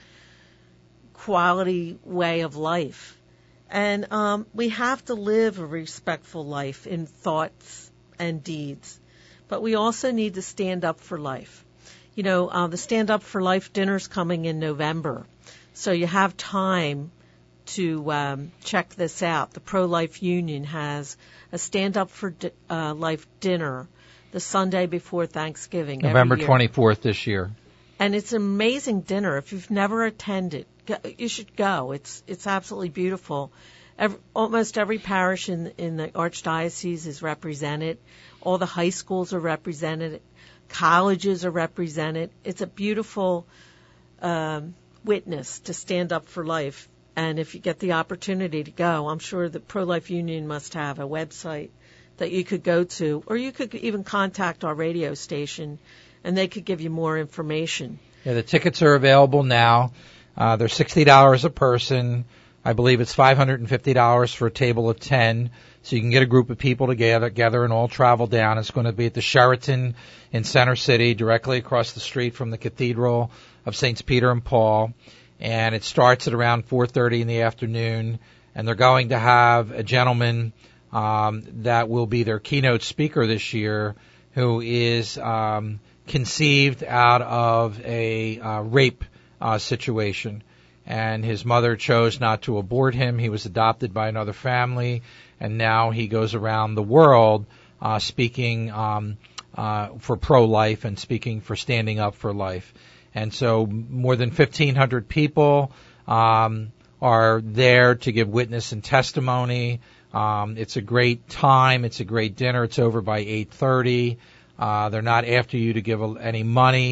C: quality way of life. And um, we have to live a respectful life in thoughts and deeds. But we also need to stand up for life. You know, uh, the Stand Up for Life dinner's coming in November. So you have time to um, check this out. The Pro-Life Union has a Stand Up for Di- uh, Life dinner the Sunday before Thanksgiving.
G: November twenty-fourth this year.
C: And it's an amazing dinner. If you've never attended, go, you should go. It's it's absolutely beautiful. Every, almost every parish in, in the Archdiocese is represented. All the high schools are represented. Colleges are represented. It's a beautiful um, witness to stand up for life. And if you get the opportunity to go, I'm sure the Pro-Life Union must have a website that you could go to, or you could even contact our radio station, and they could give you more information.
G: Yeah, the tickets are available now. Uh, they're sixty dollars a person. I believe it's five hundred fifty dollars for a table of ten. So you can get a group of people together, together and all travel down. It's going to be at the Sheraton in Center City, directly across the street from the Cathedral of Saints Peter and Paul. And it starts at around four thirty in the afternoon. And they're going to have a gentleman um, that will be their keynote speaker this year, who is um, conceived out of a uh, rape uh, situation. And his mother chose not to abort him. He was adopted by another family, and now he goes around the world uh, speaking um, uh, for pro-life and speaking for standing up for life. And so more than fifteen hundred people um, are there to give witness and testimony. Um, it's a great time. It's a great dinner. It's over by eight thirty. Uh, they're not after you to give any money.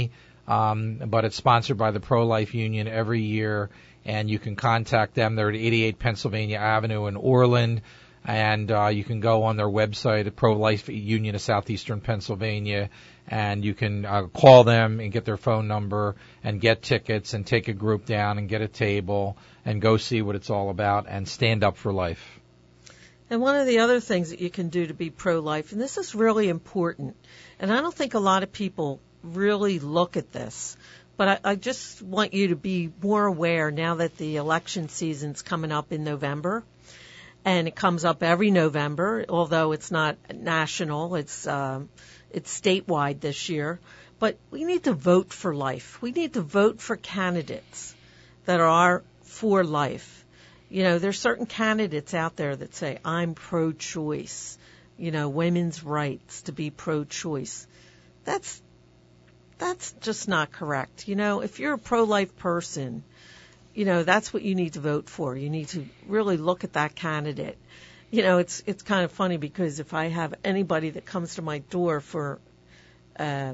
G: um, but it's sponsored by the Pro-Life Union every year, and you can contact them. They're at eighty-eight Pennsylvania Avenue in Orland, and uh, you can go on their website at Pro-Life Union of Southeastern Pennsylvania, and you can uh, call them and get their phone number and get tickets and take a group down and get a table and go see what it's all about and stand up for life.
C: And one of the other things that you can do to be pro-life, and this is really important, and I don't think a lot of people really look at this, but I, I just want you to be more aware now that the election season's coming up in November, and it comes up every November, although it's not national, it's um, it's statewide this year. But we need to vote for life. We need to vote for candidates that are for life. You know, there's certain candidates out there that say, I'm pro-choice, you know, women's rights to be pro-choice. That's that's just not correct. You know, if you're a pro-life person, you know, that's what you need to vote for. You need to really look at that candidate. You know, it's it's kind of funny because if I have anybody that comes to my door for uh,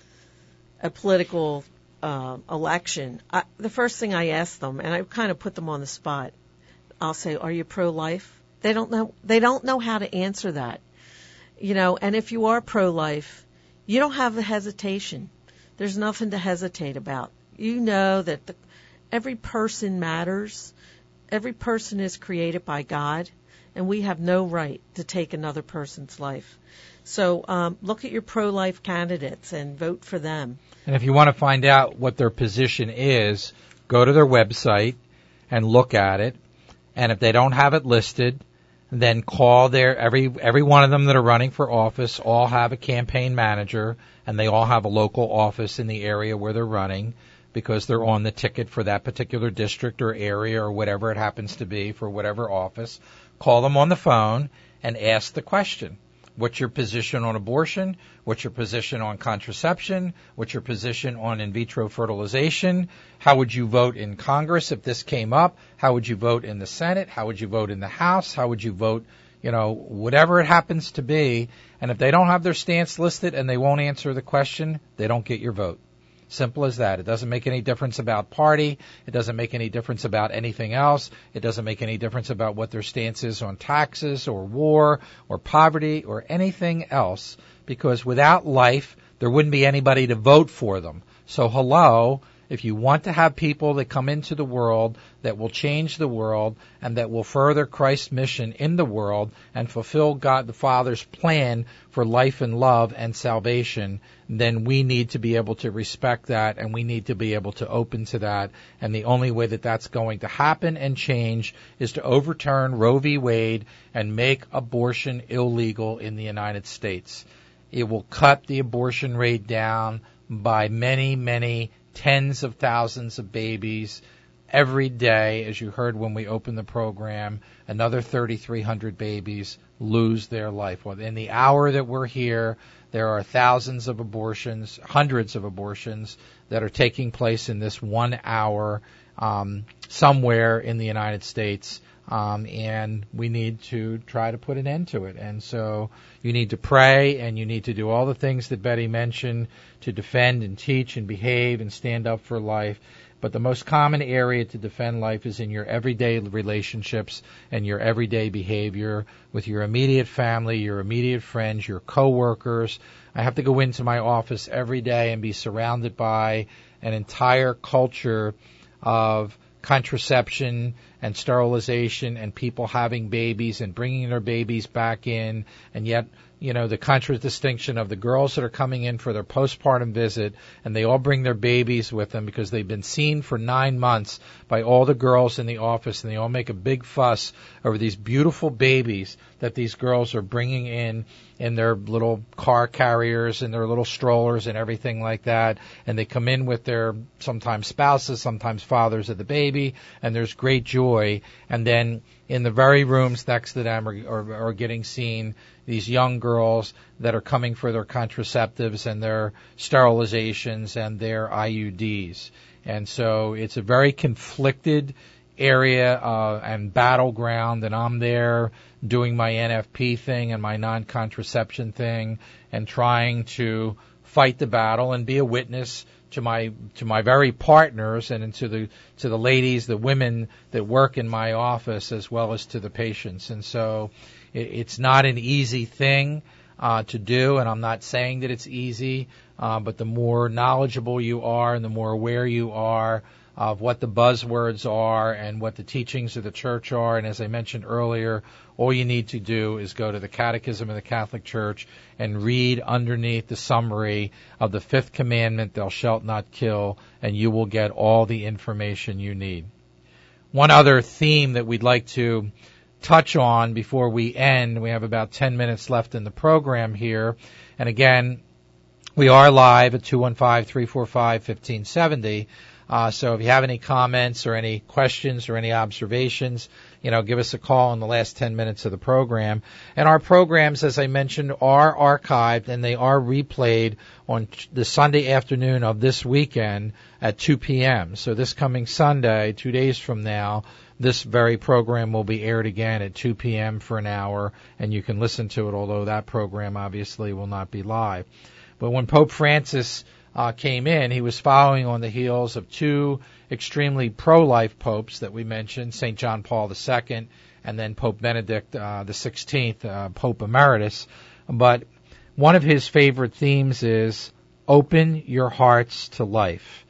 C: a political uh, election, I, the first thing I ask them, and I kind of put them on the spot, I'll say, "Are you pro-life?" They don't know. They don't know how to answer that. You know, and if you are pro-life, you don't have the hesitation. There's nothing to hesitate about. You know that the, every person matters. Every person is created by God, and we have no right to take another person's life. So um, look at your pro-life candidates and vote for them.
G: And if you want to find out what their position is, go to their website and look at it. And if they don't have it listed, then call their every every one of them that are running for office all have a campaign manager, and they all have a local office in the area where they're running because they're on the ticket for that particular district or area or whatever it happens to be for whatever office. Call them on the phone and ask the question. What's your position on abortion? What's your position on contraception? What's your position on in vitro fertilization? How would you vote in Congress if this came up? How would you vote in the Senate? How would you vote in the House? How would you vote, you know, whatever it happens to be? And if they don't have their stance listed and they won't answer the question, they don't get your vote. Simple as that. It doesn't make any difference about party. It doesn't make any difference about anything else. It doesn't make any difference about what their stance is on taxes or war or poverty or anything else, because without life, there wouldn't be anybody to vote for them. So hello, if you want to have people that come into the world that will change the world and that will further Christ's mission in the world and fulfill God the Father's plan for life and love and salvation, then we need to be able to respect that, and we need to be able to open to that. And the only way that that's going to happen and change is to overturn Roe v. Wade and make abortion illegal in the United States. It will cut the abortion rate down by many, many tens of thousands of babies every day. As you heard when we opened the program, another thirty-three hundred babies lose their life. Well, in the hour that we're here, there are thousands of abortions, hundreds of abortions that are taking place in this one hour um, somewhere in the United States. Um, and we need to try to put an end to it. And so you need to pray, and you need to do all the things that Betty mentioned to defend and teach and behave and stand up for life. But the most common area to defend life is in your everyday relationships and your everyday behavior with your immediate family, your immediate friends, your coworkers. I have to go into my office every day and be surrounded by an entire culture of contraception and sterilization and people having babies and bringing their babies back in, and yet, you know, the contradistinction of the girls that are coming in for their postpartum visit, and they all bring their babies with them because they've been seen for nine months by all the girls in the office, and they all make a big fuss over these beautiful babies that these girls are bringing in in their little car carriers and their little strollers and everything like that, and they come in with their sometimes spouses, sometimes fathers of the baby, and there's great joy. And then in the very rooms next to them are, are, are getting seen these young girls that are coming for their contraceptives and their sterilizations and their I U Ds. And so it's a very conflicted area uh, and battleground, and I'm there doing my N F P thing and my non-contraception thing and trying to fight the battle and be a witness to my to my very partners and to the to the ladies, the women that work in my office, as well as to the patients. And so it, it's not an easy thing uh, to do, and I'm not saying that it's easy, uh, but the more knowledgeable you are and the more aware you are of what the buzzwords are and what the teachings of the church are, and as I mentioned earlier, all you need to do is go to the Catechism of the Catholic Church and read underneath the summary of the fifth commandment, thou shalt not kill, and you will get all the information you need. One other theme that we'd like to touch on before we end, we have about ten minutes left in the program here, and again, we are live at two one five, three four five, one five seven zero. Uh, so if you have any comments or any questions or any observations, you know, give us a call in the last ten minutes of the program. And our programs, as I mentioned, are archived and they are replayed on the Sunday afternoon of this weekend at two p.m. So this coming Sunday, two days from now, this very program will be aired again at two p.m. for an hour, and you can listen to it, although that program obviously will not be live. But when Pope Francis Uh, came in, he was following on the heels of two extremely pro-life popes that we mentioned, Saint John Paul the Second and then Pope Benedict uh, the Sixteenth, uh, Pope Emeritus. But one of his favorite themes is open your hearts to life.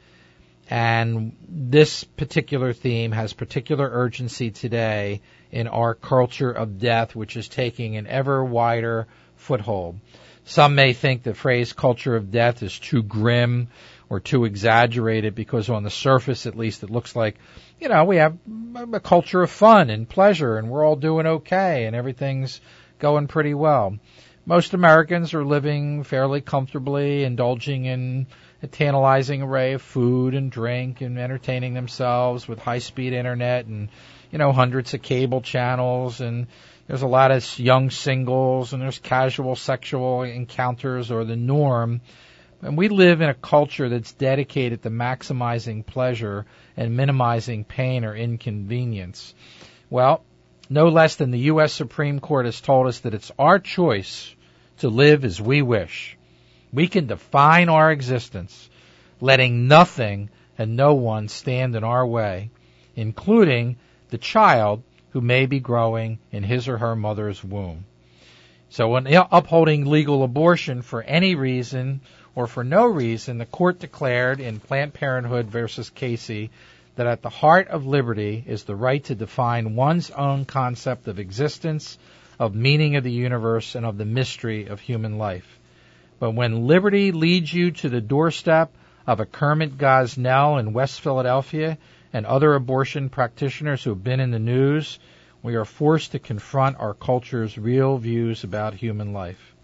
G: And this particular theme has particular urgency today in our culture of death, which is taking an ever wider foothold. Some may think the phrase culture of death is too grim or too exaggerated because on the surface, at least, it looks like, you know, we have a culture of fun and pleasure and we're all doing okay and everything's going pretty well. Most Americans are living fairly comfortably, indulging in a tantalizing array of food and drink and entertaining themselves with high-speed internet and, you know, hundreds of cable channels, and there's a lot of young singles, and there's casual sexual encounters or the norm. And we live in a culture that's dedicated to maximizing pleasure and minimizing pain or inconvenience. Well, no less than the U S Supreme Court has told us that it's our choice to live as we wish. We can define our existence, letting nothing and no one stand in our way, including the child who may be growing in his or her mother's womb. So when upholding legal abortion for any reason or for no reason, the court declared in Planned Parenthood versus Casey that at the heart of liberty is the right to define one's own concept of existence, of meaning of the universe, and of the mystery of human life. But when liberty leads you to the doorstep of a Kermit Gosnell in West Philadelphia and other abortion practitioners who have been in the news, we are forced to confront our culture's real views about human life.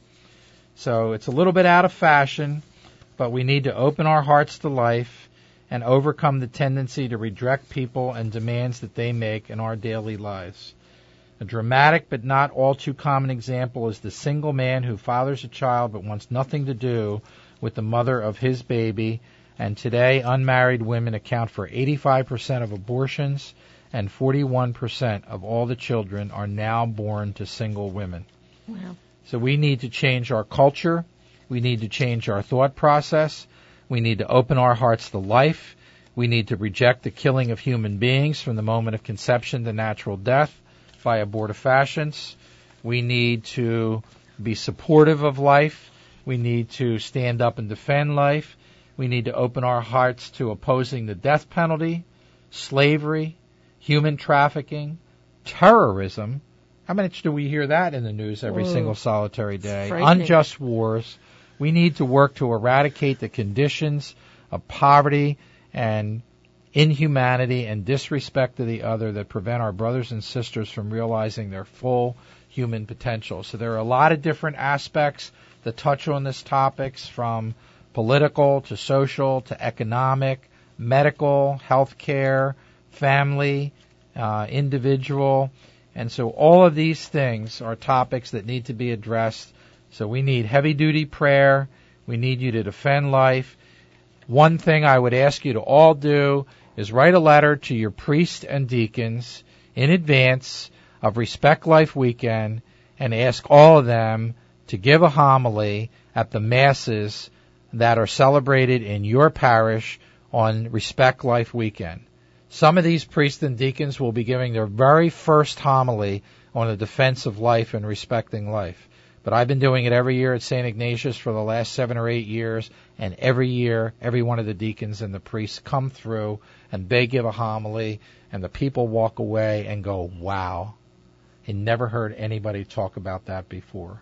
G: So it's a little bit out of fashion, but we need to open our hearts to life and overcome the tendency to reject people and demands that they make in our daily lives. A dramatic but not all too common example is the single man who fathers a child but wants nothing to do with the mother of his baby. And today, unmarried women account for eighty-five percent of abortions, and forty-one percent of all the children are now born to single women.
C: Wow.
G: So we need to change our culture. We need to change our thought process. We need to open our hearts to life. We need to reject the killing of human beings from the moment of conception to natural death by abortifacients. We need to be supportive of life. We need to stand up and defend life. We need to open our hearts to opposing the death penalty, slavery, human trafficking, terrorism. How much do we hear that in the news every Whoa. single solitary day? Unjust wars. We need to work to eradicate the conditions of poverty and inhumanity and disrespect to the other that prevent our brothers and sisters from realizing their full human potential. So there are a lot of different aspects that touch on this topics, from political to social to economic, medical, healthcare, family, uh, individual. And so all of these things are topics that need to be addressed. So we need heavy-duty prayer. We need you to defend life. One thing I would ask you to all do is write a letter to your priest and deacons in advance of Respect Life Weekend and ask all of them to give a homily at the Masses that are celebrated in your parish on Respect Life Weekend. Some of these priests and deacons will be giving their very first homily on the defense of life and respecting life. But I've been doing it every year at Saint Ignatius for the last seven or eight years, and every year, every one of the deacons and the priests come through, and they give a homily, and the people walk away and go, wow, I never heard anybody talk about that before.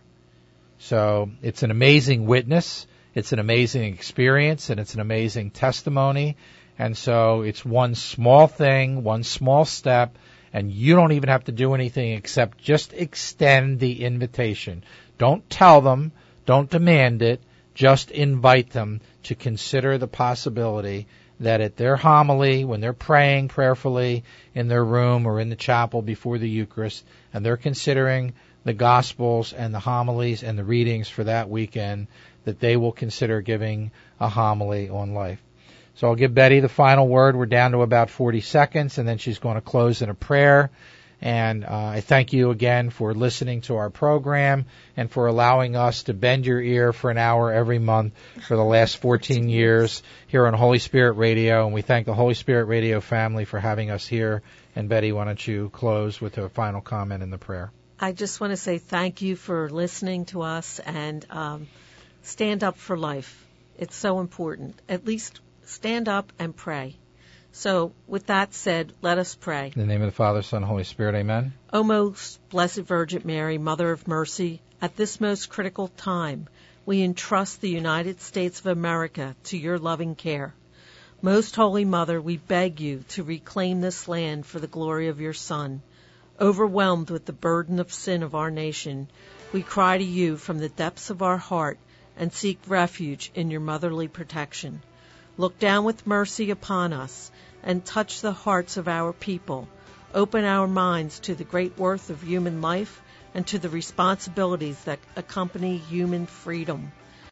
G: So it's an amazing witness, it's an amazing experience, and it's an amazing testimony. And so it's one small thing, one small step, and you don't even have to do anything except just extend the invitation. Don't tell them, don't demand it, just invite them to consider the possibility that at their homily, when they're praying prayerfully in their room or in the chapel before the Eucharist, and they're considering the Gospels and the homilies and the readings for that weekend, that they will consider giving a homily on life. So I'll give Betty the final word. We're down to about forty seconds, and then she's going to close in a prayer. And uh, I thank you again for listening to our program and for allowing us to bend your ear for an hour every month for the last fourteen years here on Holy Spirit Radio. And we thank the Holy Spirit Radio family for having us here. And Betty, why don't you close with a final comment in the prayer?
C: I just want to say thank you for listening to us, and um, stand up for life. It's so important. At least stand up and pray. So, with that said, let us pray.
G: In the name of the Father, Son, and Holy Spirit, amen.
C: O most blessed Virgin Mary, Mother of Mercy, at this most critical time, we entrust the United States of America to your loving care. Most Holy Mother, we beg you to reclaim this land for the glory of your Son. Overwhelmed with the burden of sin of our nation, we cry to you from the depths of our heart and seek refuge in your motherly protection. Look down with mercy upon us and touch the hearts of our people. Open our minds to the great worth of human life and to the responsibilities that accompany human freedom.